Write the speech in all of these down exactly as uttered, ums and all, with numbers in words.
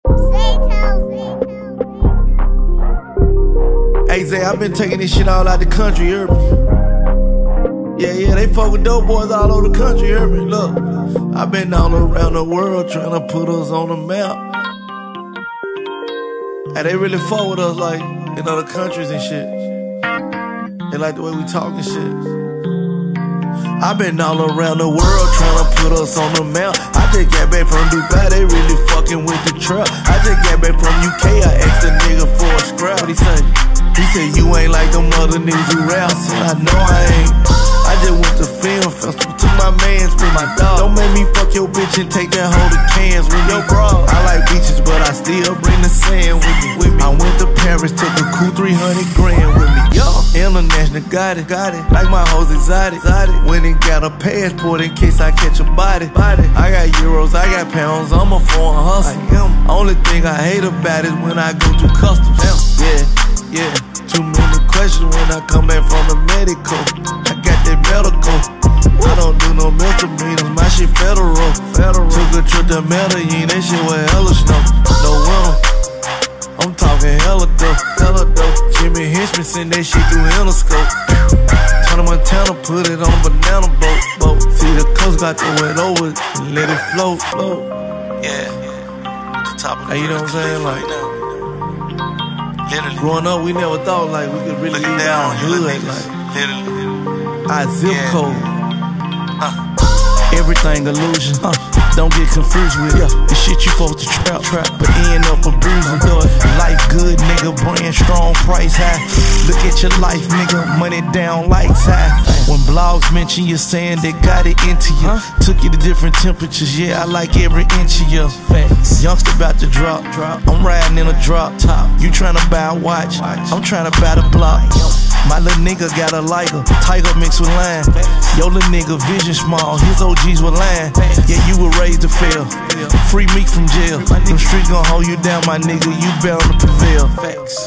Hey Zay, I've been taking this shit all out the country, you heard me? Yeah, yeah, they fuck with dope boys all over the country, you heard me? Look, I've been all around the world trying to put us on the map. And they really fuck with us like in other countries and shit. They like the way we talk and shit. I've been all around the world trying to put us on the map. I just got back from Dubai, they really fucking with the trap. I just got back from U K, I asked a nigga for a scrap. What he say? He said, you ain't like them other niggas who rap. I said, I know I ain't. I just went to film festival, took my mans with my dog. Don't make me fuck your bitch and take that whole to cans with me. Yo, bro, I like beaches, but I still bring the sand with me. With me. I went to Paris, took a cool three hundred grand with me. Yo, international, got it, got it. Like my hoes exotic, exotic. Went and got a passport in case I catch a body, body. I got euros, I got pounds, I'm a foreign hustler. I am. Only thing I hate about it when I go through customs. Yeah, yeah. Too many questions when I come back from the medical. I got that medical. I don't do no misdemeanors, my shit federal. federal. Took a trip to Medellin, that shit was hella snow. No winter, I'm talking hella dope, hella dope. Jimmy Henchman send that shit through Interscope. Turn to Montana, put it on a banana boat, boat. See the coast got to wet over and let it float, float. Yeah, at the top of the hey, you know what I'm saying? Like, literally. Growing up, we never thought like we could really leave down hood. Like, literally. Our zip yeah. code. Uh. Everything illusion. Uh. Don't get confused with it. The shit you supposed to trap, trap, but end up abusing. Life good, nigga, brand strong, price high. Look at your life, nigga, money down, lights high. When blogs mention you saying they got it into you, took you to different temperatures, yeah, I like every inch of you. Facts. Youngster about to drop, drop. I'm riding in a drop top. You tryna buy a watch, I'm tryna buy the block. My little nigga got a lighter, tiger mixed with lime. Yo little nigga vision small, his O Gs were lying. Yeah, you were raised to fail. Free me from jail. Them streets gon' hold you down, my nigga. You bound to prevail. Facts.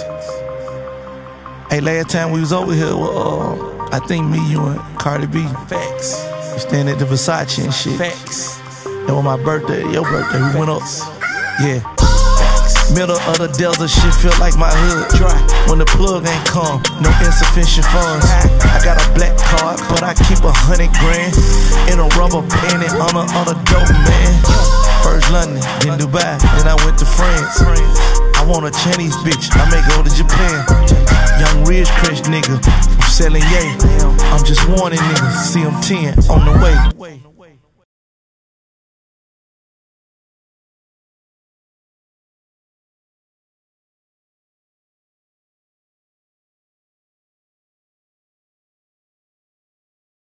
Hey, last time we was over here with, uh, I think me, you, and Cardi B. Facts. We stand at the Versace and shit. Facts. That was my birthday, your birthday. We went up. Yeah. Middle of the desert, shit feel like my hood. Dry. When the plug ain't come, no insufficient funds. I got a black card, but I keep a hundred grand in a rubber band and on a, on a dope man. First London, then Dubai, then I went to France. I want a Chinese bitch, I may go to Japan. Young Ridge Crash nigga, I'm selling yay. I'm just warning niggas, see I'm ten on the way.